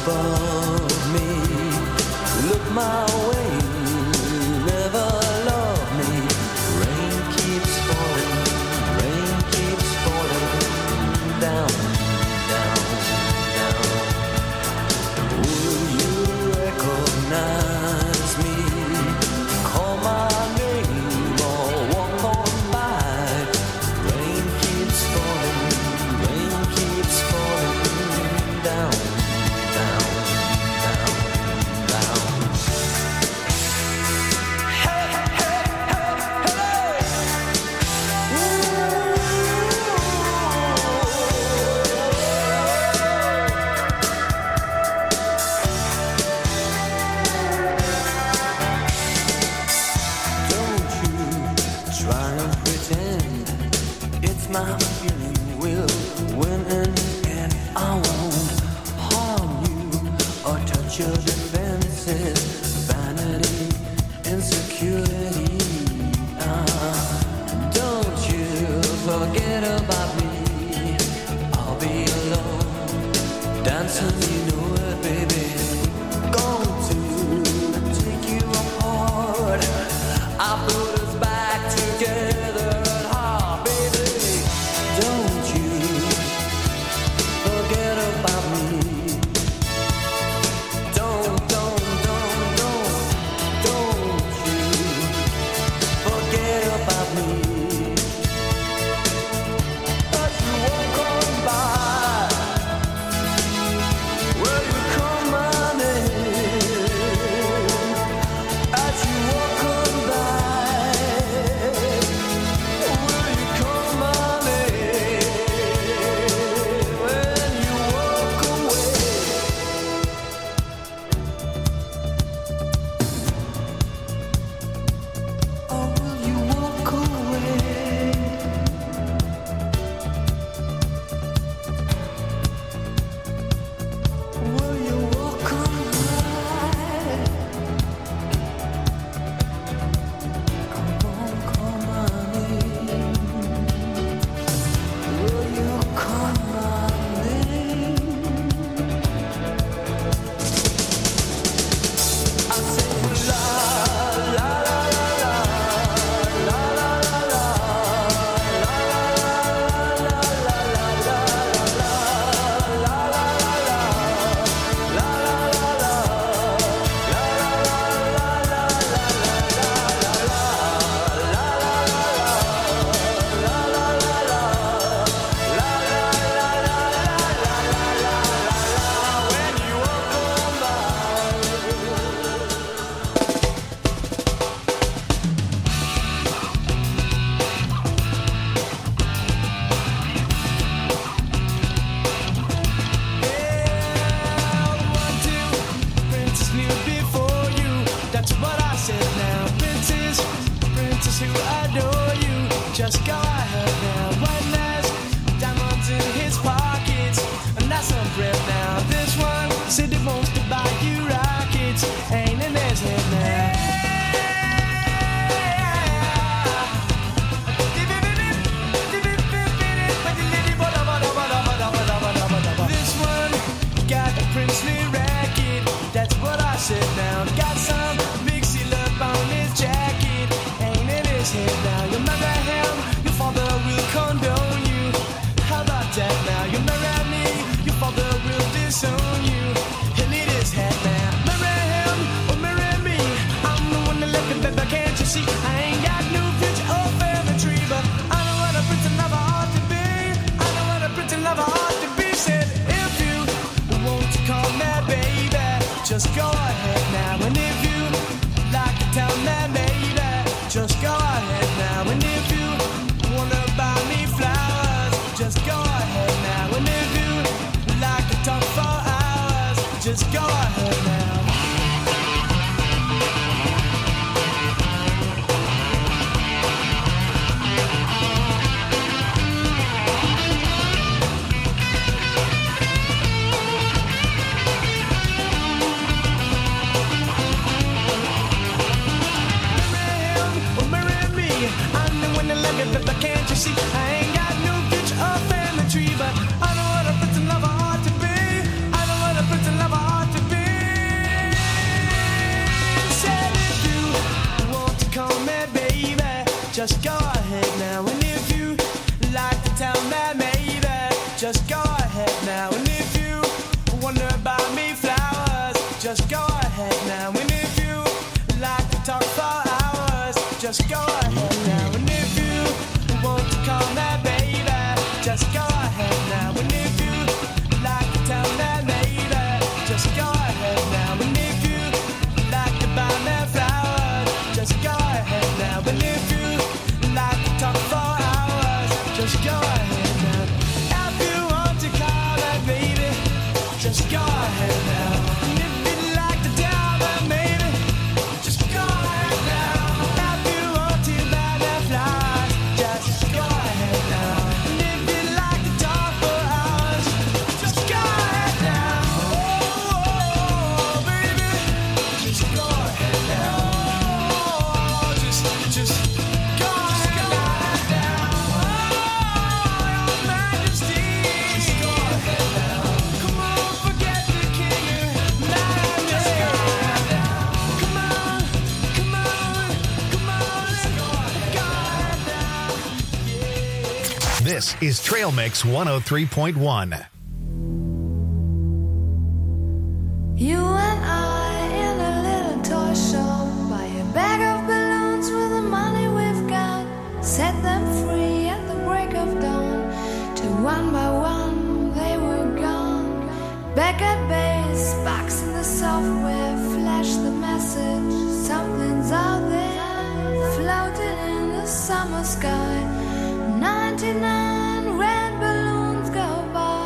above me. Look my way, never love me. Rain keeps falling down, down, down. Will you recognize me? Call my name or walk on by. Rain keeps falling down, down, down, down. Hey, hey, hey, hey. Don't you try and pretend it's my feeling will win in the end. I won't harm you or touch your defenses. Vanity, insecurity. Don't you forget about me. I'll be alone, dancing, you know it, baby. Going to take you apart. I put us back together at heart, baby. Don't you forget about me. Don't you forget about me. As you walk on by, will you call my name? As you walk on by, will you call my name? When you walk away. Or will you walk away? Will you walk away? Come on, call my name. Will you call my name? I say la la la la la la la la la when you walk on by. Princess knew before you. That's what I said now. Princess who adore you. Just go ahead now. One last diamonds in his pockets, and that's some bread now. This one said he wants to buy you rockets. Ain't in his head now. This one got a princely racket. That's what I said now. Got some big seal up on his jacket. Ain't in his head now. You marry him, your father will condone you. How about that now? You marry me, your father will disown you. He'll need his head now. Marry him or marry me. I'm the one that left him, baby, can't you see? I ain't got no future or family tree, but I know what a prince and lover ought to be. I know what a prince and lover ought to be. Said if you want to call me baby, just go ahead now. And if you like to tell me maybe, just go ahead now. And if you wanna buy me flowers, just go ahead now. And if you like to talk for hours, just go ahead now. But I know what a prince and lover ought to be. I know what a prince and lover ought just go ahead now. And if you want to call that baby, just go ahead now. And if you like to tell that maybe, just go ahead now. And if you like to buy me flowers, just go ahead now. And if you like to talk for hours, just go ahead now. If you want to call that baby, just go ahead now. And if you like to tell that maybe, just go ahead now. If you want to buy me flowers, just go ahead now. And if you like to talk for hours, just go ahead now. Oh, baby, just go ahead now. Oh, just go ahead now. Oh, your majesty, just go ahead now. Come on, forget the king and madness. Just go ahead now. Come on, let's go ahead now. This is Trail Mix 103.1. You and I in a little toy shop, buy a bag of balloons with the money we've got, set them free at the break of dawn, till one by one they were gone. Back at base, box in the software, flash the message, something's out there, floating in the summer sky. 99 red balloons go by.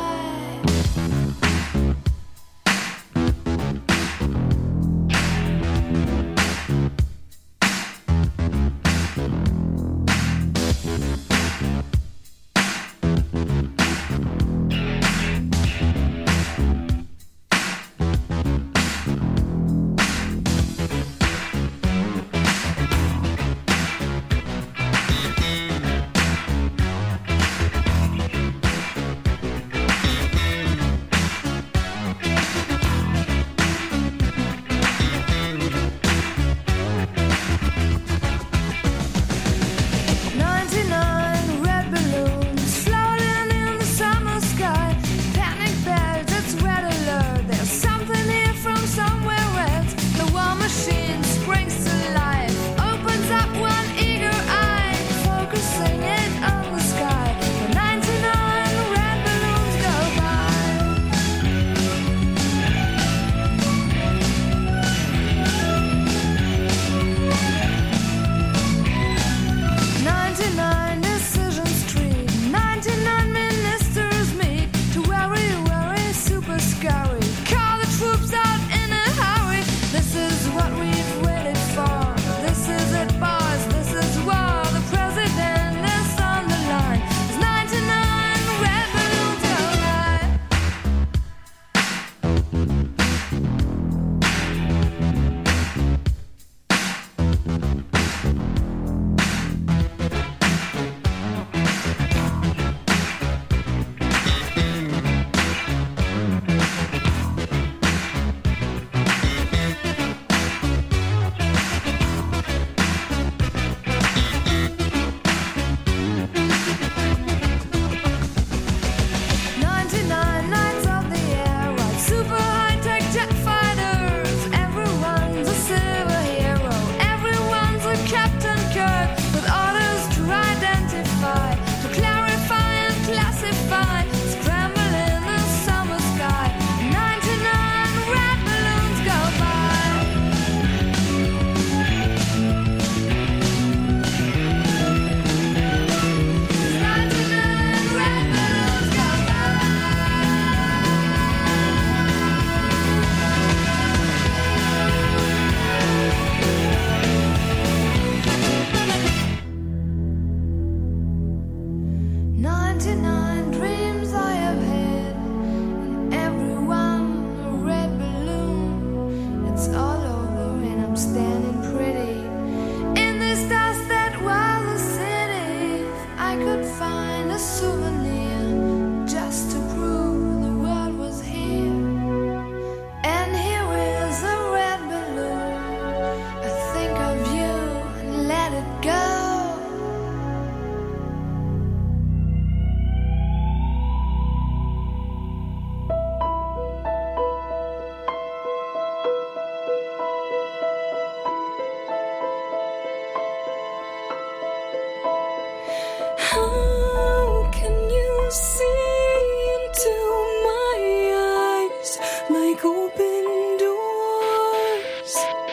open doors,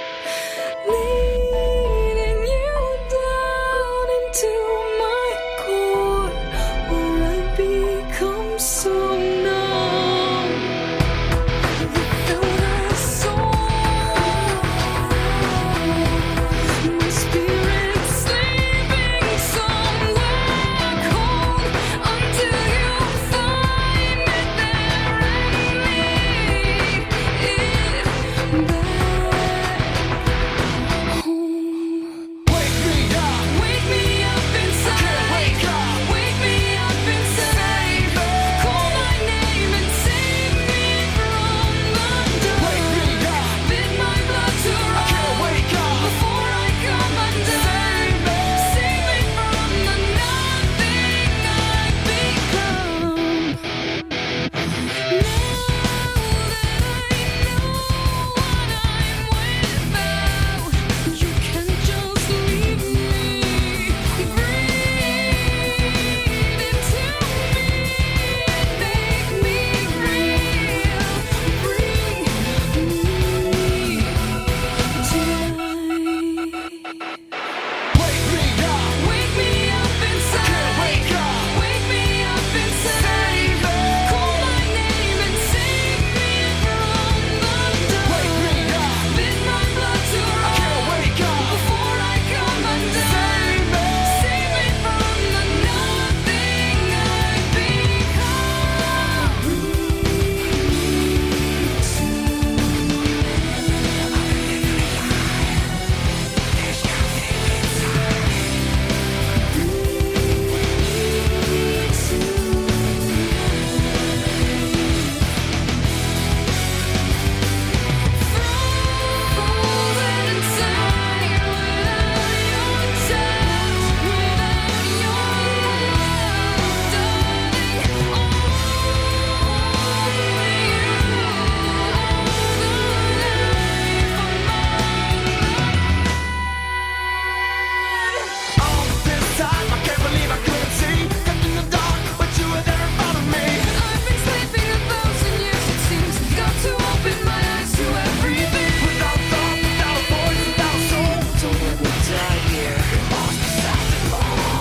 leading you down into my core, where I become so numb without a soul. My spirit sleeping somewhere cold until you find me there and lead it back home. Wake me up. Wake me up inside. Wake up. Wake me up inside. Call my name and save me from the dark. Wake me up. Bid my blood to run Wake up. before I come undone. Save me from the nothing I've become. Now that I know what I'm without, you can just leave me. Breathe into me, make me real. Bring me to life. Wake me up. Wake me up inside. Wake up. Wake me up inside. Call my name and save me from the dark. Wake me up. Bid my blood to run Wake up. before I come undone. Save me from the nothing I've frozen inside without your touch, without your love, darling. Only you hold the life of mine. All this time, I can't believe I couldn't see. Kept in the dark, but you were there in front of me. I've been sleeping 1,000 years, it seems. Got to open my eyes to everything. Without thought, without a voice, without a soul. So when we die here, lost beside the law.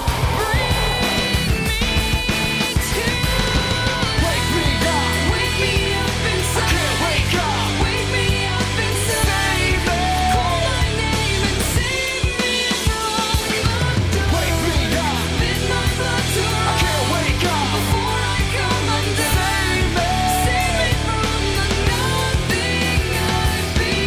Wake me up. Wake me up inside. Wake up. Wake me up inside. Call my name and save me from the dark. Wake me up. Bid my blood to run Wake up. before I come undone. Save me from the nothing I've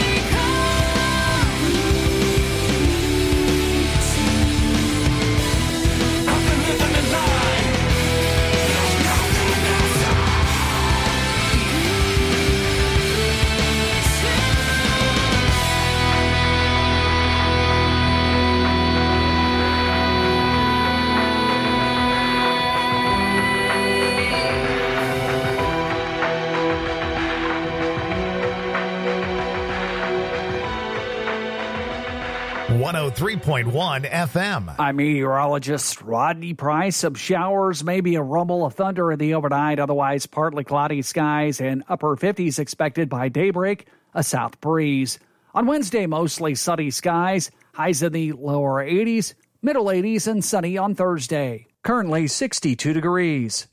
become. I've been living a lie. .1 FM. I'm meteorologist Rodney Price. Some showers, maybe a rumble of thunder in the overnight. Otherwise, partly cloudy skies and upper 50s expected by daybreak. A south breeze. On Wednesday, mostly sunny skies. Highs in the lower 80s, middle 80s, and sunny on Thursday. Currently 62 degrees.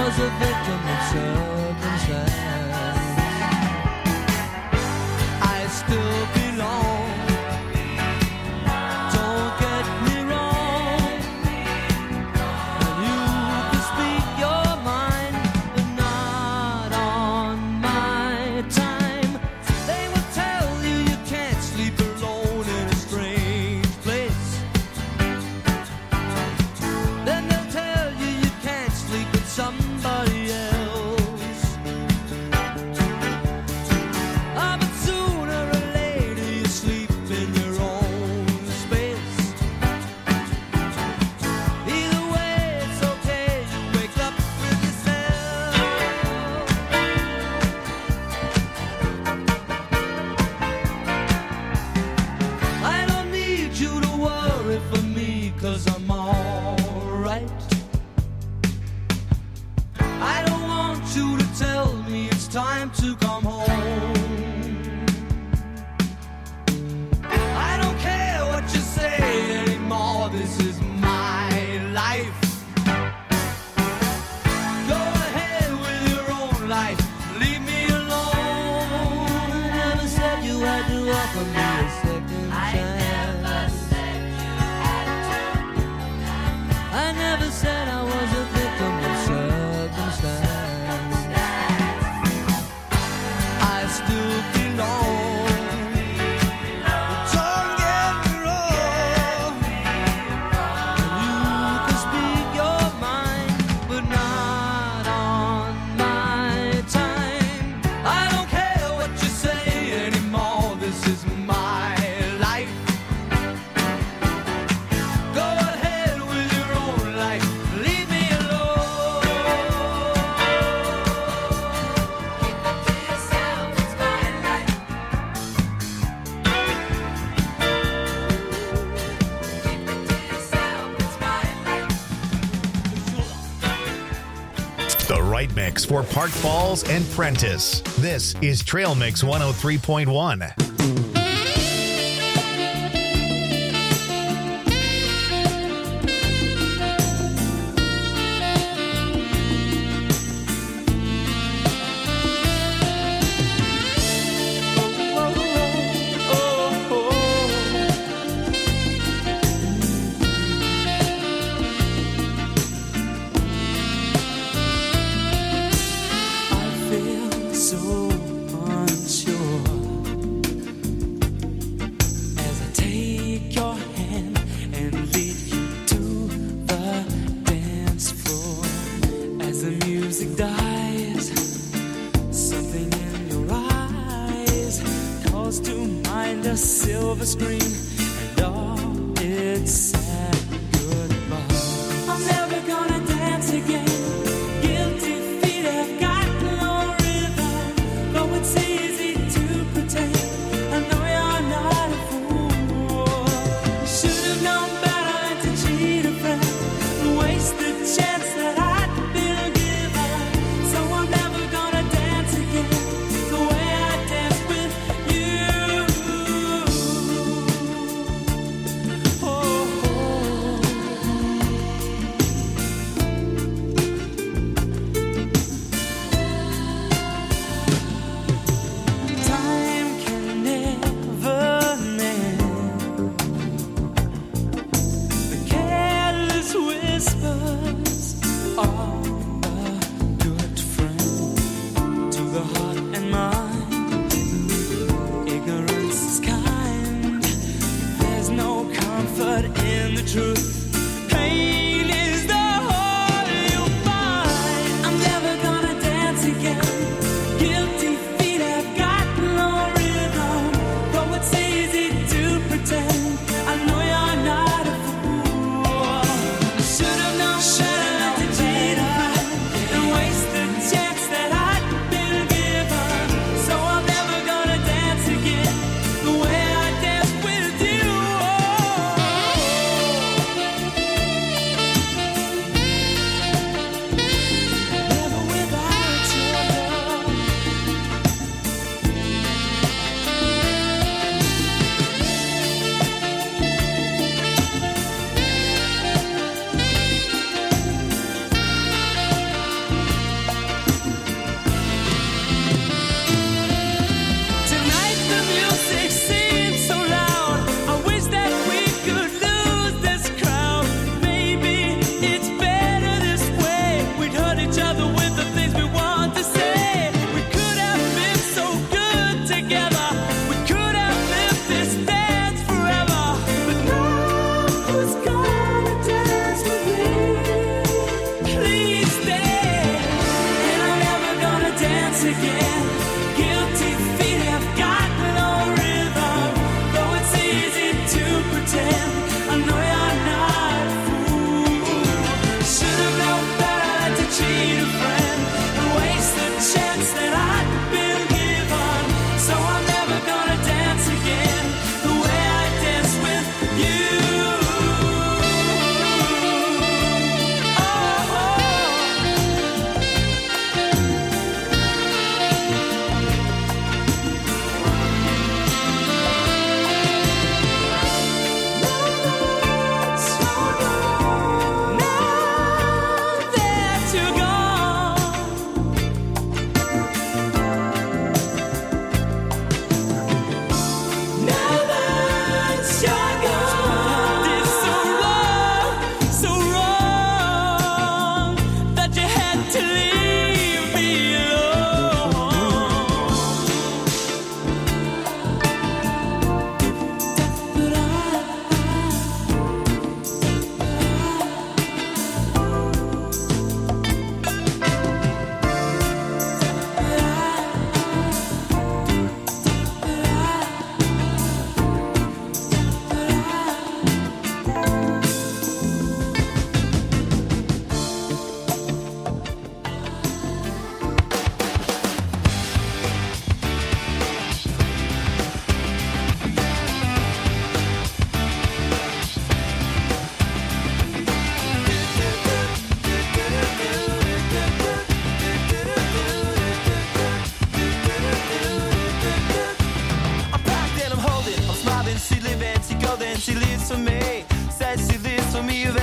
was a victim of circumstance. I still belong. Don't get me wrong. And you can speak your mind, but not on my time. They will tell you you can't sleep alone in a strange place. Then they'll tell you you can't sleep with somebody else. Ah, but sooner or later you sleep in your own space. Either way, it's okay, you wake up with yourself. I don't need you to worry for me, 'cause I'm alright. I don't want you to tell me it's time to come home. I don't care what you say anymore, this is my life. Go ahead with your own life, leave me alone. I never said you had to offer me a second chance. I never said I was a victim of circumstance. I still belong. Don't get me wrong. You can speak your mind, but not on my time. I don't care what you say anymore, this is my life. Go ahead with your own life, leave me alone. Keep it to yourself, it's my life. Keep it to yourself, it's my life. The right mix for Park Falls and Prentice. This is Trail Mix 103.1. I feel so unsure as I take your hand and lead you to the dance floor. As the music dies, something in your eyes calls to mind a silver screen and all its sad goodbye. I'm never gonna dance again. Guilty feet have got no rhythm, though it's easy to pretend. I know you're not a fool. You should have known better to cheat a friend and waste the chance that I'd been given. So I'm never gonna dance again the way I danced with you.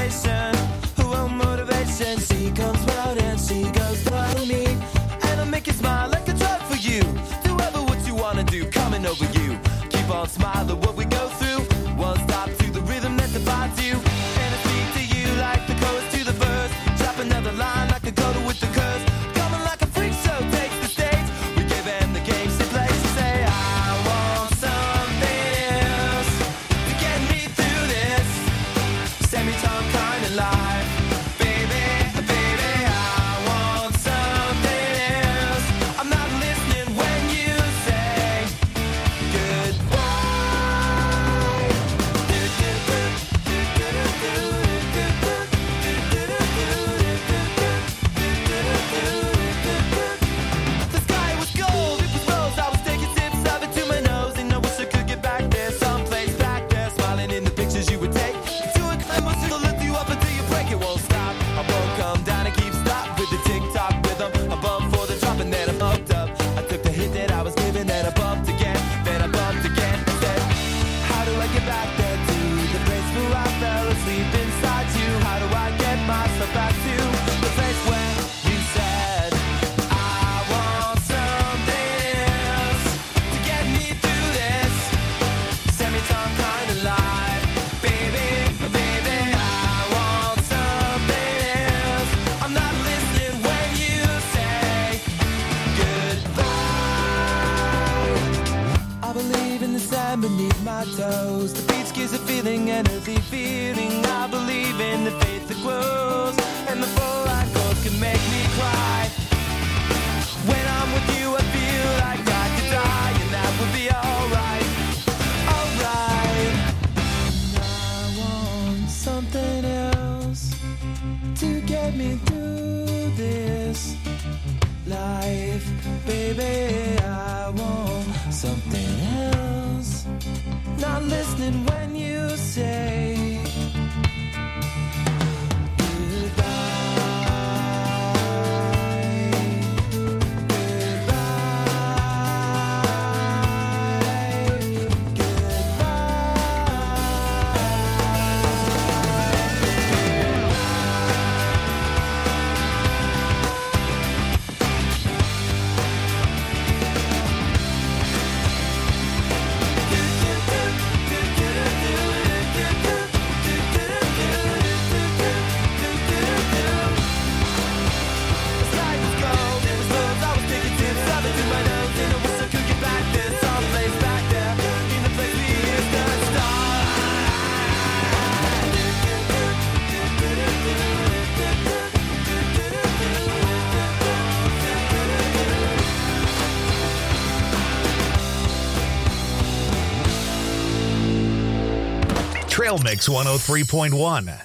motivation. Oh, motivation. She comes round and she goes to me. And I'll make you smile like a drug for you. Do ever what you wanna do, coming over you. Keep on smiling what we go through. One stop to the rhythm that divides you. And I speak to you like the chorus to the verse. Drop another line like a coda with the curse. Coming like a freak show takes the stage. We give them the games to play. So say I want something else to get me through this semi-time kind of life. Baby, baby, I want something else. I'm not listening when you say goodbye. The sky was gold, it was rose. I was taking sips of it to my nose, and I wish I could get back there, someplace back there, smiling in the pictures you would take. To a climb, to lift you up until you break. It won't stop. I won't come down and keep stop with the tick-tock rhythm. I bumped for the drop and then I bumped up. I took the hit that I was given, then I bumped again, then I bumped again. Said, how do I get back there to the place where I fell asleep inside you? How do I get myself back to the place where you said I want something else to get me through this semi-time kind of life? Baby, baby, I want something else. I'm not listening when you say goodbye. I believe in the sand beneath my toes. The beach gives a feeling, an earthy feeling. I believe in the faith that grows, and the full light goes can make me cry. When I'm with you, I feel like I could die, and that would be alright, alright. I want something else to get me through this life, baby. I want something else. Not listening when you say Trail Mix 103.1.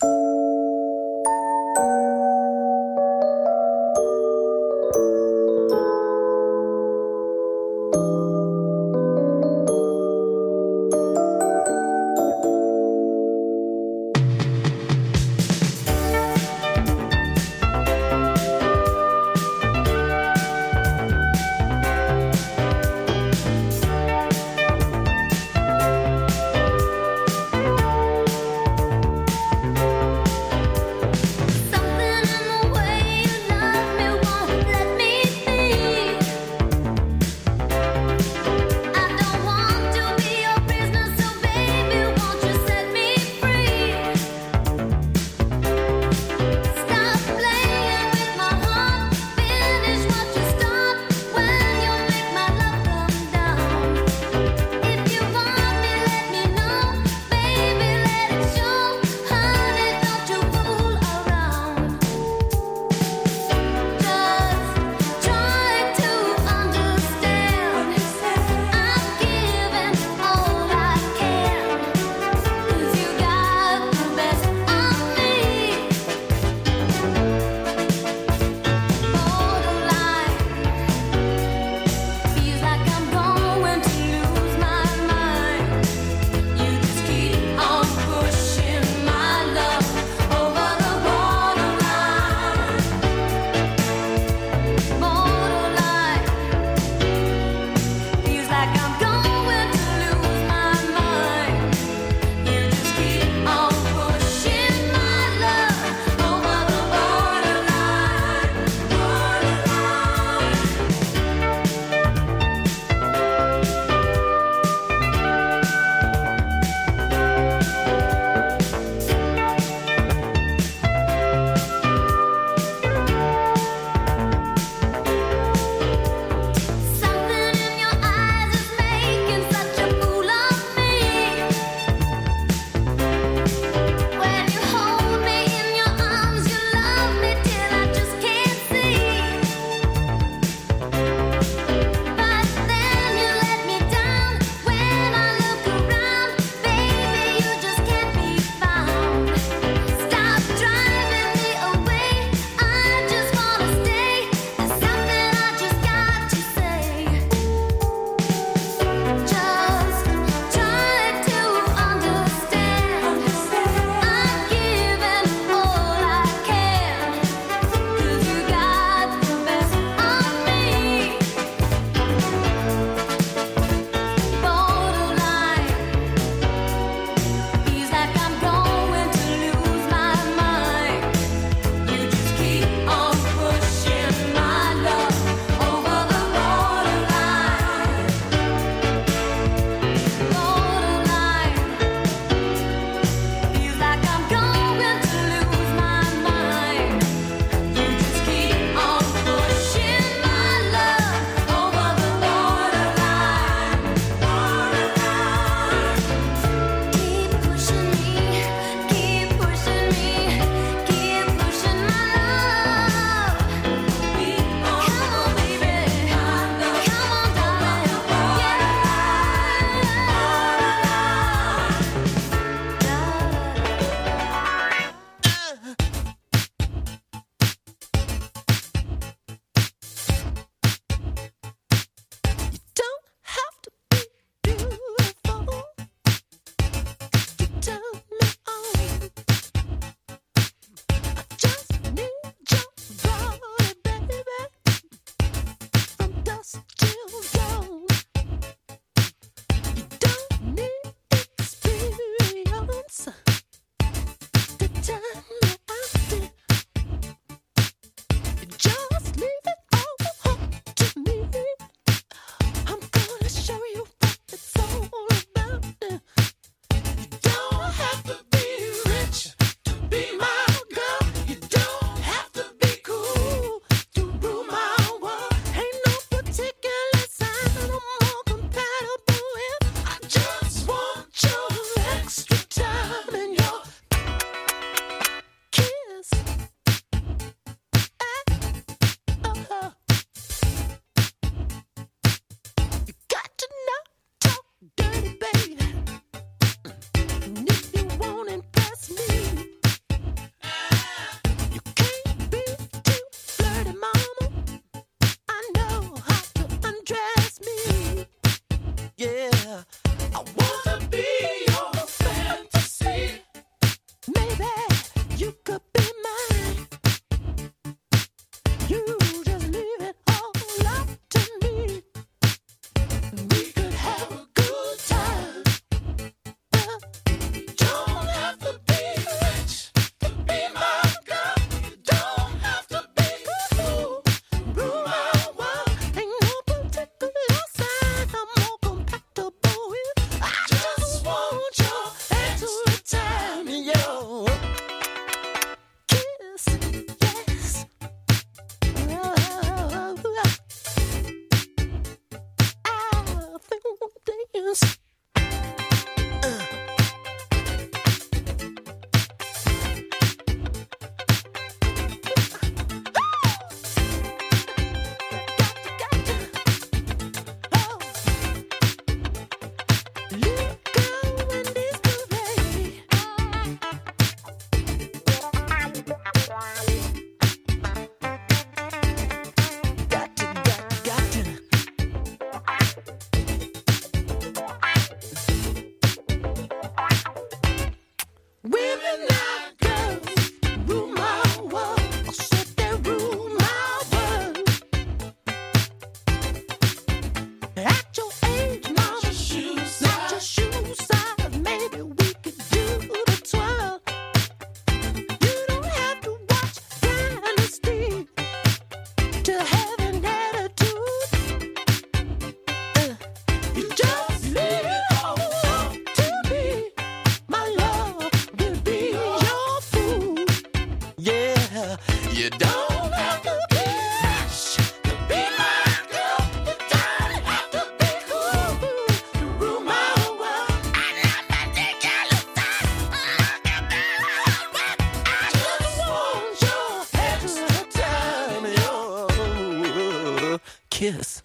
kiss.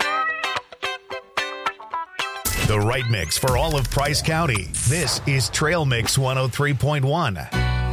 The right mix for all of Price County. This is Trail Mix 103.1.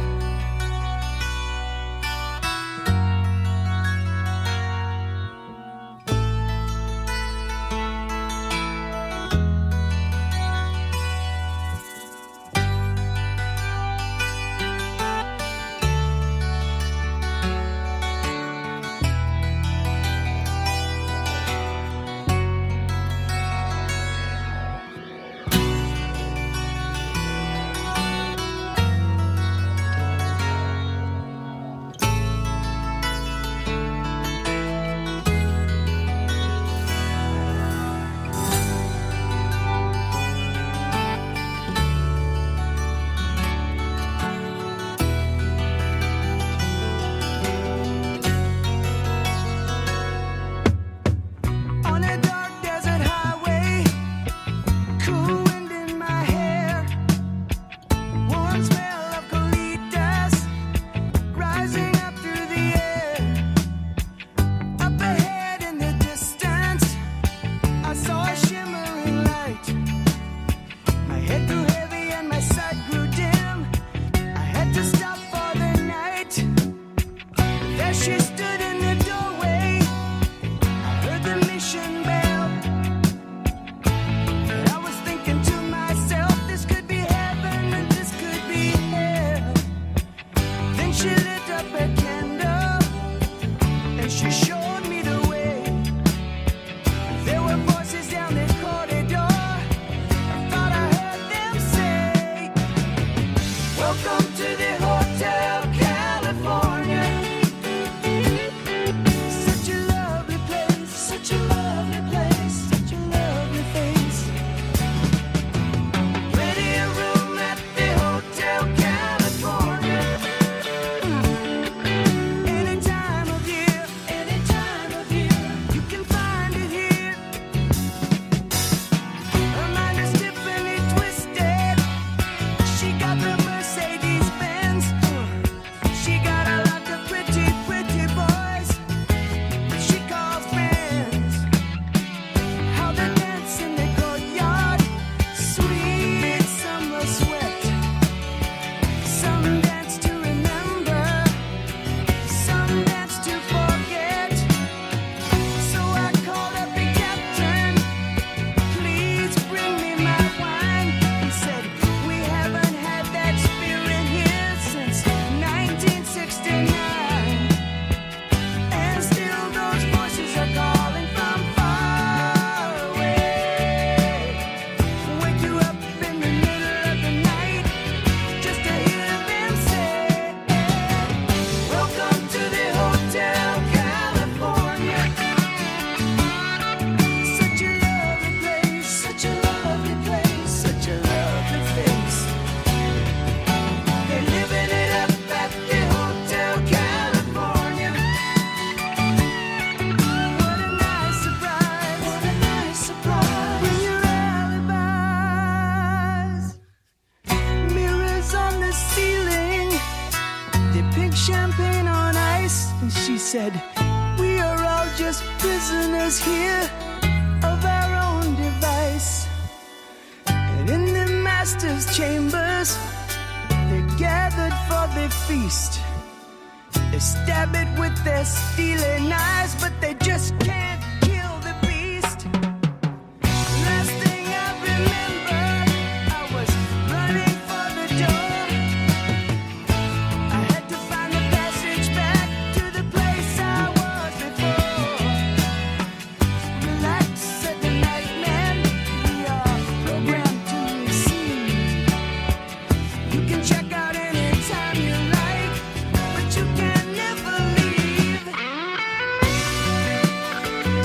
Said, we are all just prisoners here of our own device. And in the master's chambers, they're gathered for their feast. They stab it with their steely knives, but they just can't kill the beast. Last thing I remember, I was running for the door. I had to find the passage back to the place I was before. Relax, said the nightman, we are programmed to receive. You can check out anytime you like, but you can never leave.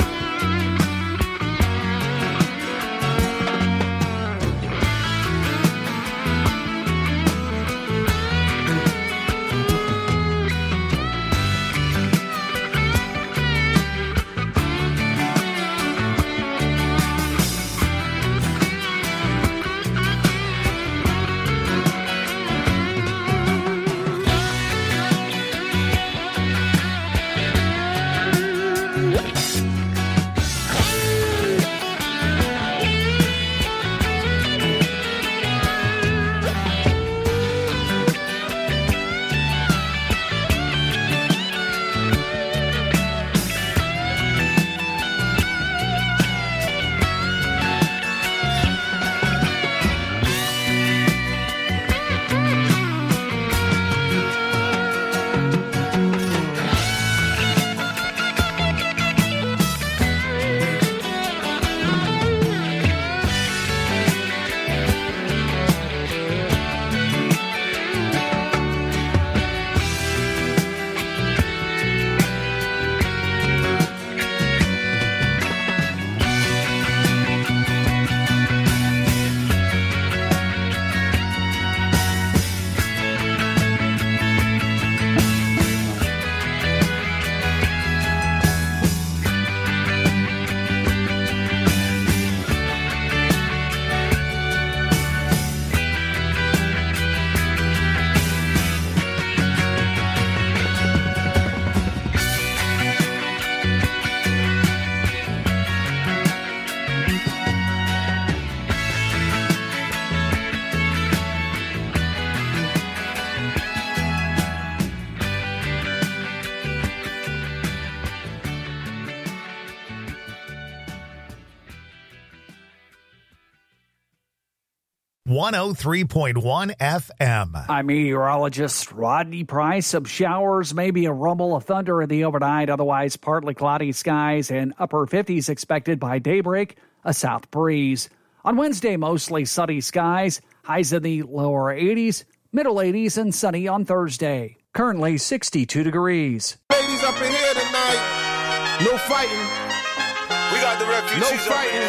103.1 FM. I'm meteorologist Rodney Price. Some showers, maybe a rumble of thunder in the overnight. Otherwise, partly cloudy skies and upper 50s expected by daybreak. A south breeze. On Wednesday, mostly sunny skies. Highs in the lower 80s, middle 80s, and sunny on Thursday. Currently 62 degrees. Ladies up in here tonight. No fighting. We got the refugees. No fighting.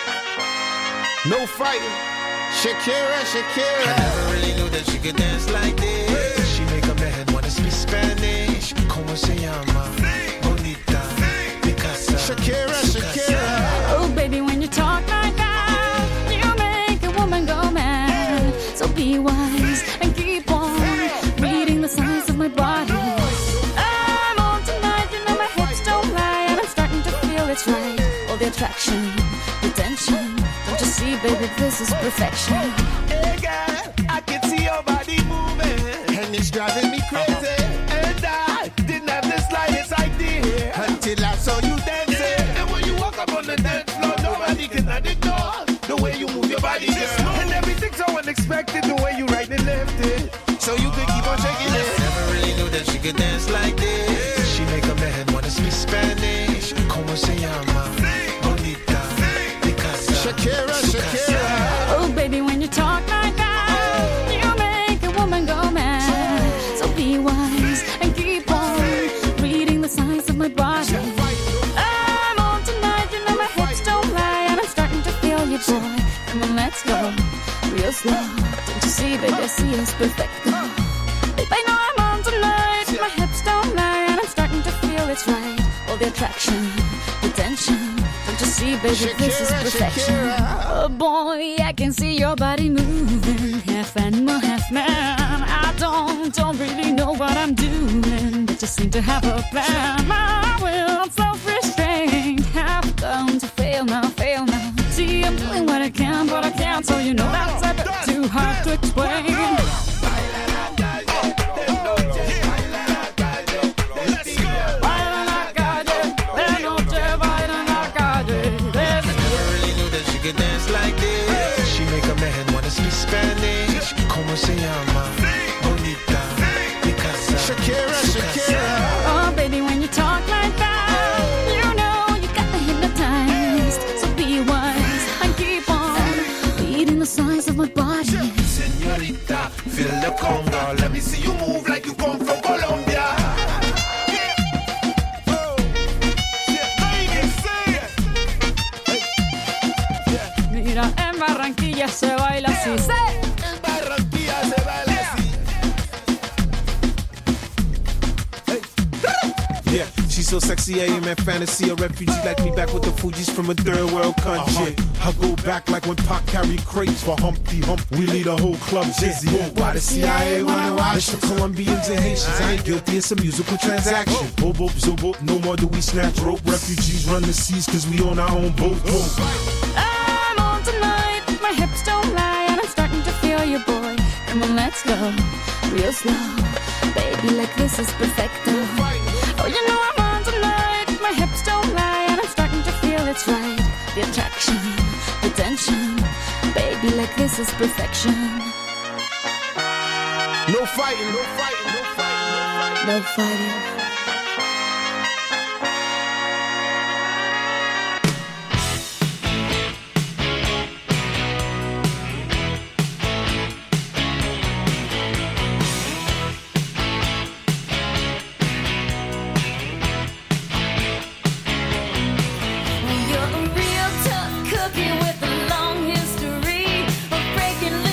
No fighting. Shakira, Shakira. I never really knew that she could dance like this. She make a man wanna speak Spanish. Como se llama? Bonita. Picasa. Shakira, Shakira. Oh, baby, when you talk like that, you make a woman go mad. So be wise and keep on reading the signs of my body. I'm on tonight, you know my hips don't lie, and I'm starting to feel it's right. All the attraction, the tension. Don't you see, baby, this is perfection. Hey, girl, I can see your body moving, and it's driving me crazy. And I didn't have the slightest idea until I saw you dancing. And when you walk up on the dance floor, nobody can ignore the way you move your body, girl. And everything's so unexpected, the way you right and left it. So you could keep on shaking it. Never really knew that she could dance like this. She make a man wanna speak Spanish. Como se llama? Bonita. Picasa. Shakira, Shakira. Oh, baby, when you talk like that, you make a woman go mad. So be wise and keep on reading the signs of my body. I'm on tonight, you know my hips don't lie, and I'm starting to feel you, boy. Come on, let's go real slow. Don't you see, baby, I see it's perfect. Babe, I know I'm on tonight. My hips don't lie, and I'm starting to feel it's right. All the attraction, the tension. Don't you see, baby, this is perfection. Oh boy, I can see your body moving, half animal, half man. I don't really know what I'm doing, but just seem to have a plan. My will, self-restraint, have come to fail now, fail now. See, I'm doing what I can, but I can't, so you know that's a bit too hard to explain. Could dance like this. She make a man wanna speak Spanish. Como se llama? Bonita. Picasa. Shakira, Shakira. Oh, baby, when you talk like that, you know you got me hypnotized. So be wise and keep on reading the signs of my body. Señorita, feel the conga. Let me see you move like you come from Colombia. Mira, en Barranquilla se baila así. En Barranquilla se baila así. Yeah, she's so sexy, AM fantasy. A refugee like me back with the Fugees from a third world country. I go back like when Pac carried crates for Humpty Hump. We lead a whole club dizzy. Why the CIA wanna watch? It's the Colombians and Haitians. I ain't guilty, it's a musical transaction. Boop, boop, zoop, boop. No more do we snatch rope. Refugees run the seas cause we own our own boat. I'm on tonight, my hips don't lie, and I'm starting to feel you, boy. Come on, let's go real slow. Baby, like this is perfecto. Oh, you know I'm on tonight, my hips don't lie, and I'm starting to feel it's right. The attraction, the tension. Baby, like this is perfection. No fighting, no fighting, no fighting, no fighting. No fighting.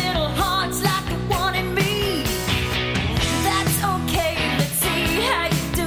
That's okay, let's see how you do.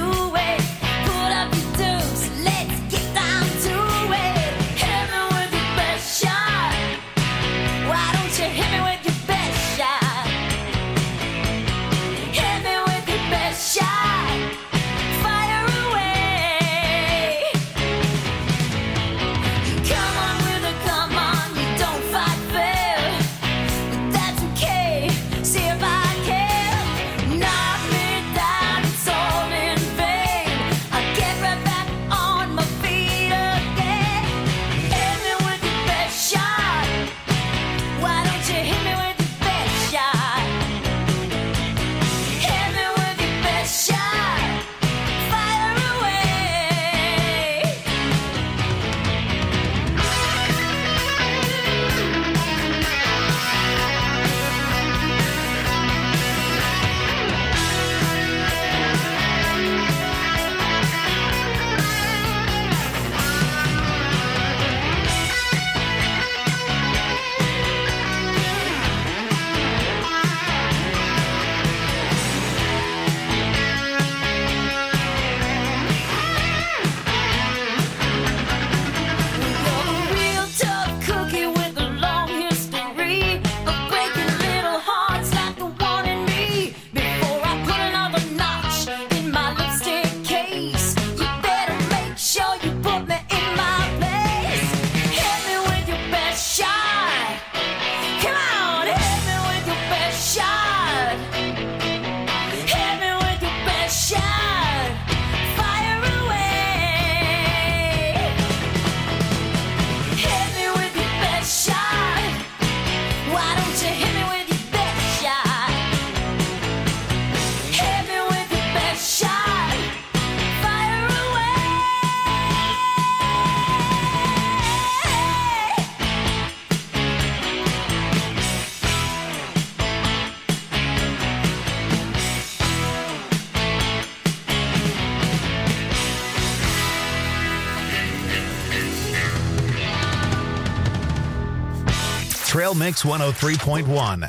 Trail Mix 103.1.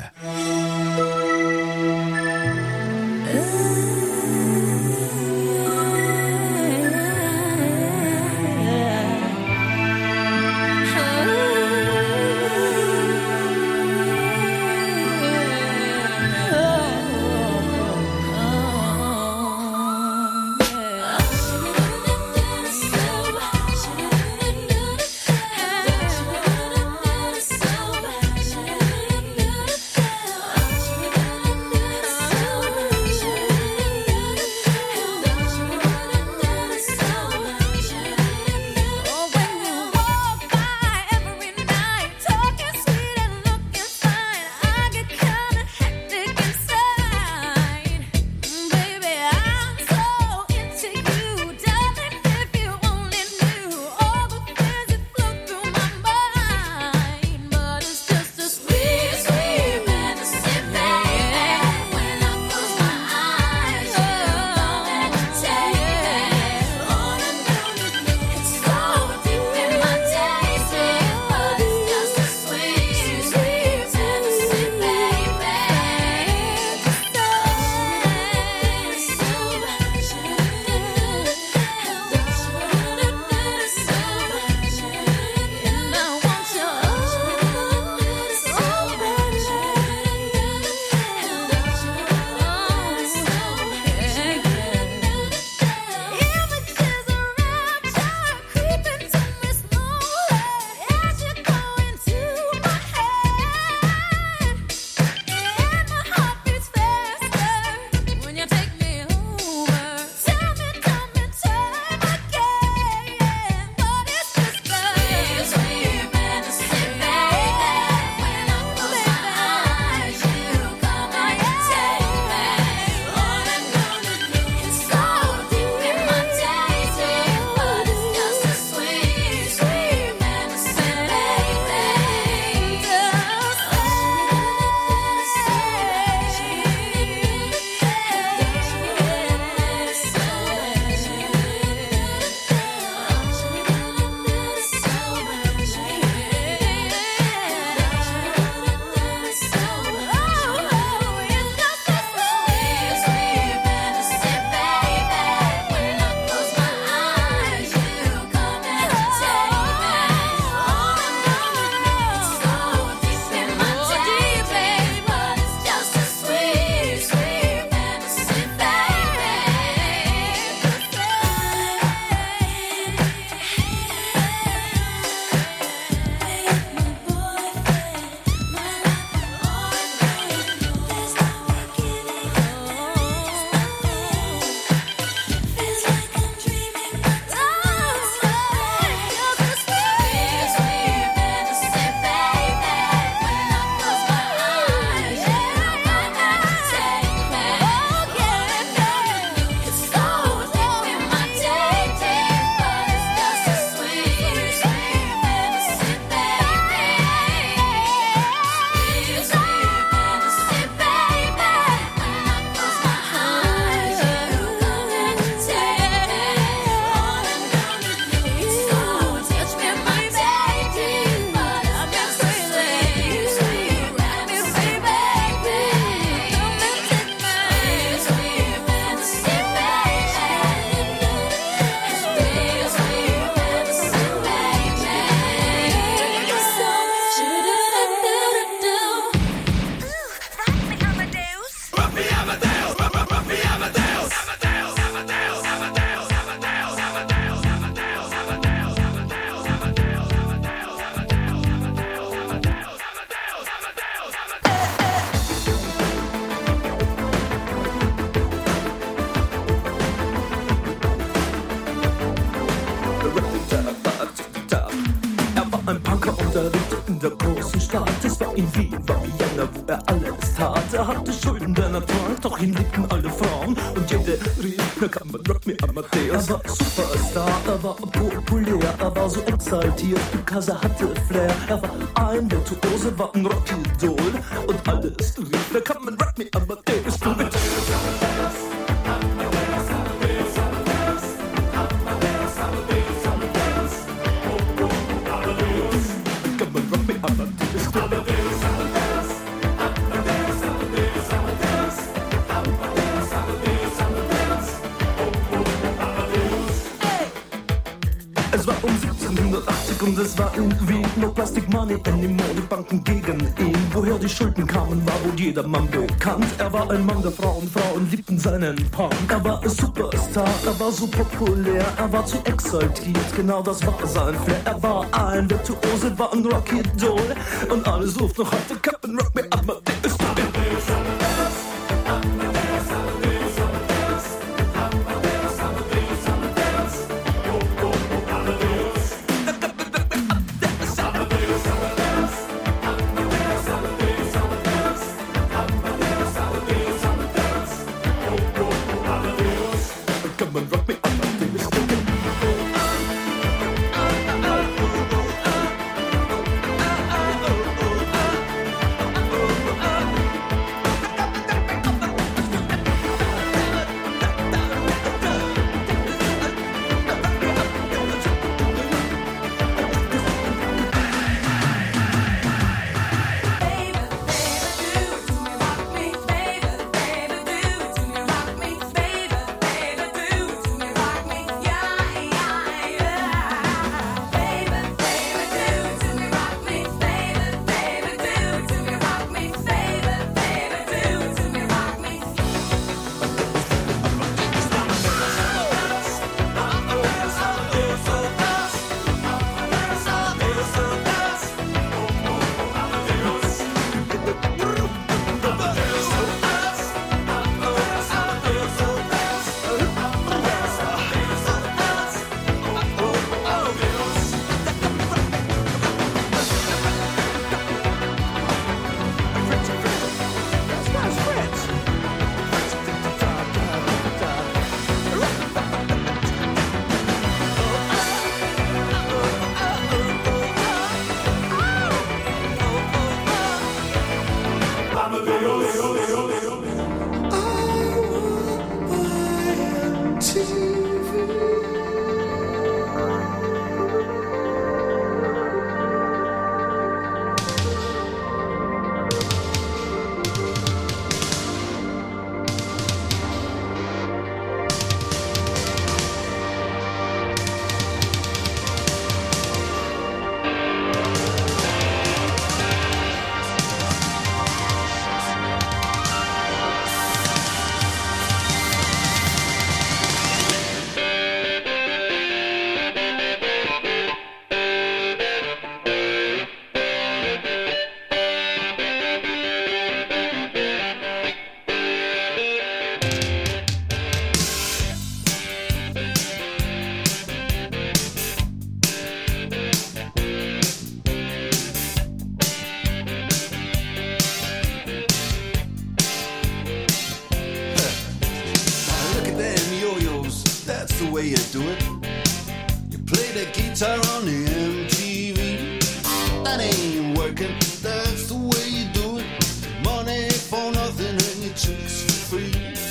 In Wien war Vienna, wo alles tat. Hatte Schulden, denn trank, doch ihn liebten alle Frauen. Und jede rief, na kann man Rock me Amadeus. Er war Superstar, er war populär, er war so exaltiert, because er hatte Flair. Er war ein Virtuose, war ein Rockidol. Und alles rief, na kann man Rock me Amadeus. Du bitte. Come on, rock me, Amadeus. Plastik und es war irgendwie no plastic money anymore. Die Banken gegen ihn, woher die Schulden kamen, war wohl jedermann bekannt. Er war ein Mann der Frauen, Frauen liebten seinen Punk. Er war ein Superstar, er war so populär, er war zu exaltiert, genau das war sein Flair. Er war ein Virtuose, war ein Rocky-Doll und alles ruft noch heute Captain Rock me Amadeus. Come and rock me Amadeus. way you do it. You play the guitar on the MTV. That ain't working, that's the way you do it. Money for nothing and your chicks for free.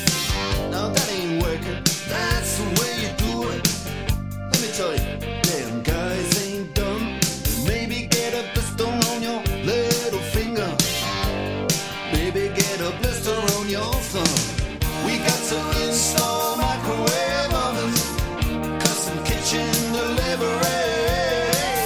Now that ain't working, that's the way you do it. Let me tell you, damn guys ain't dumb. Maybe get a blister on your little finger. Maybe get a blister on your thumb. We got to install microwave ovens, custom kitchen delivery.